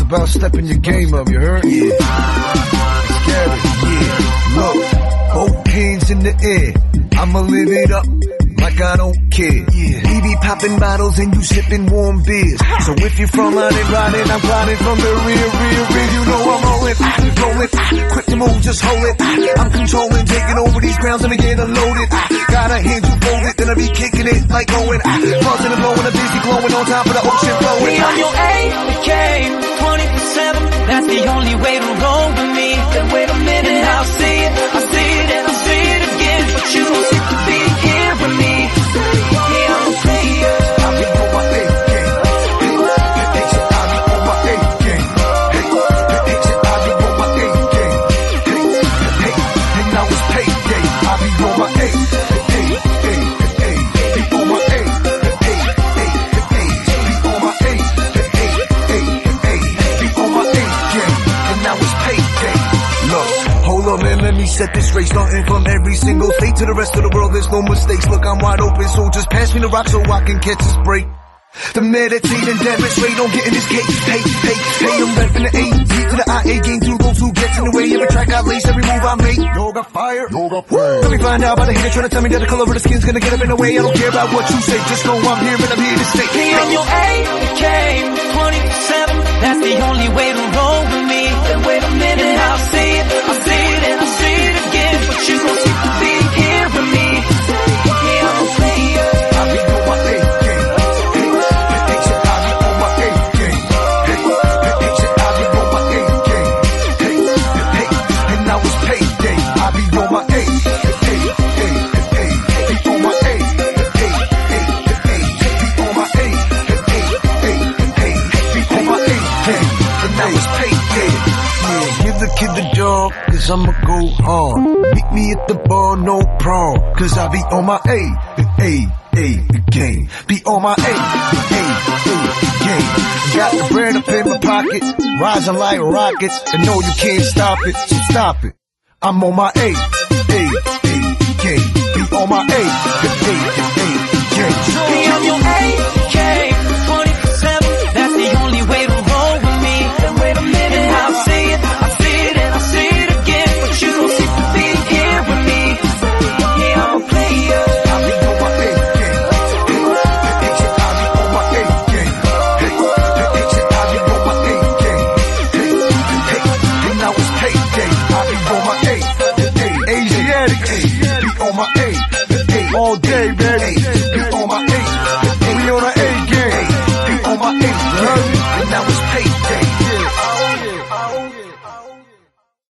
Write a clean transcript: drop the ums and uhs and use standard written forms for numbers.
about stepping your game up, you heard? Yeah. Scary. Yeah. Look, both hands in the air. I'ma live it up like I don't care. Yeah. We be popping bottles and you sipping warm beers. So if you're from out and riding, I'm riding from the rear. You know I'm rolling, quick to move, just hold it. I'm controlling, taking over these grounds and again unloaded. Got a hand to fold it, then I be kicking it like going. Buzzing and blowing, a busy glowing on top of the ocean flowing. We on your A-game, 24/7. That's the only way to roll with me. Then wait a minute, and I'll see it, and I'll see it again. But you don't seem to be here with me. Yeah, I'm a player. I'll be on my A game. I'll be on my A game. I'll be on my A game. And now it's payday. I'll be on my A. Be on my A. Be on my A. Be on my A game. And now it's payday. Look, hold up, man, let me set this straight. Starting from every single state to the rest of the world, there's no mistakes. Look, I'm wide open, so just pass me the rock so I can catch this break. The meditate and demonstrate on getting this cake. Hey, I'm repping the A, Z to the IA game through those who gets in the way. Every track I lace, every move I make. Yo, got fire, yo, got flame. Let me find out about the hater trying to tell me that the color of the skin's gonna get up in the way. I don't care about what you say, just know I'm here and I'm here to stay. We on your A-game, 24/7. That's the only way to roll with me. Then wait a minute, and I'll see it, and I'll see it again. But you don't seem to be here with me. Yeah, I'm a player. I'll be on my A game. I'll be on my A game. I'll be on my A game. And now it's payday. I'll be on my A. Be on my A. Be on my A. Be on my A game. And now it's payday. Yeah, give the kid the job, cause I'ma go hard. Meet me at the bar, no prom, cause I be on my A game. Be on my A game. Got the bread up in my pocket, rising like rockets, and no you can't stop it, so stop it. I'm on my A game. Be on my A game. We on your A-game, 24/7. That's the only way to roll with me. Then wait a minute, and I'll see it, and I'll see it again. But you don't seem to be here with me. Yeah, I'm a player. I'll be on my A game. I'll be on my A game. I'll be on my A game. And now it's payday. I'll be on my A. Asiatics. Be on my A. All day, baby. Be on my A. We on the A game. Be on my A.